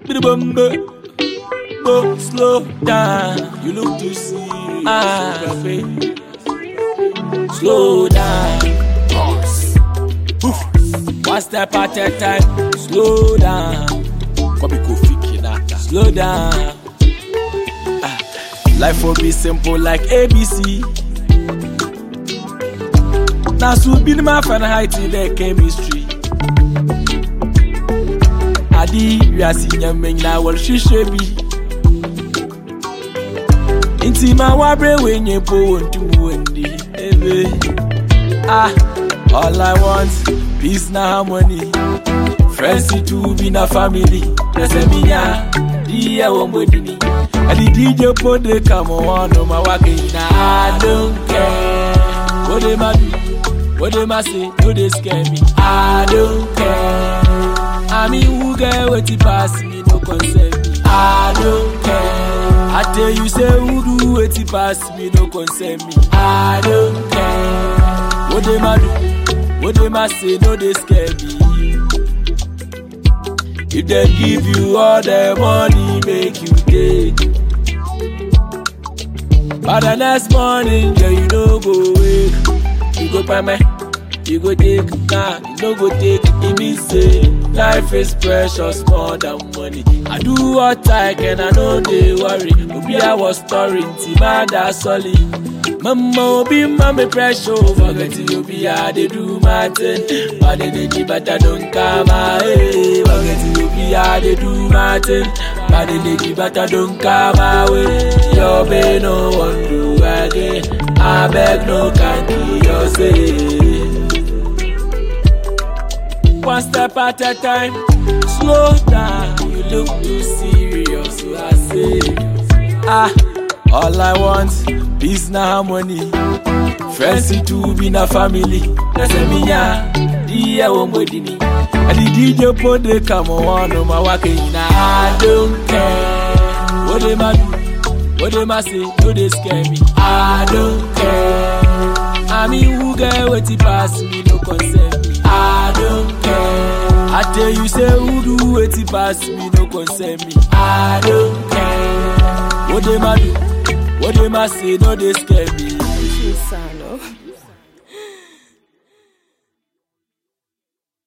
Go slow down. You look too serious. Slow down. Pause. One step at a time. Slow down. Slow down. Life will be simple like ABC. Now so be my fan height in the chemistry. Adi we are seeing men now will shishebi. Inti ma wabre when you po to mundi. All I want peace na harmony. Friends to be na family. Lesemiya dia womodini. Adi DJ put the come on no ma wakina. I don't care what they ma do. What they must say, no they scare me. I don't care. I mean who get what you pass me, no concern me. I don't care. I tell you say who do what you pass me, no concern me. I don't care. What they must do, what they must say, no they scare me. If they give you all the money, make you take. But the next morning, yeah, you no go wake. You go buy me, you go take, nah, you no go take. It means say life is precious more than money. I do what I can, I know they worry. Obi I was storing, Timada solid. Mama Obi, mama pressure, forget you be I they do my thing. But they give but I don't come my way. Forget you be I they do my thing. But they give but I don't come my way. Your baby no one do again. I beg no can't kill yourself. One step at a time, slow down. You look too serious, so I say. All I want, peace na harmony. Friends to be na family. Lesemiya dia womodini. Adi DJ put the come on no ma wakina. I don't care what they ma do. What they must say, no they scare me. I don't care. I mean who get what you pass me, no concern me. I don't care. I tell you say who do what you pass me, no concern me. I don't care. What they must do, what they must say, no they scare me.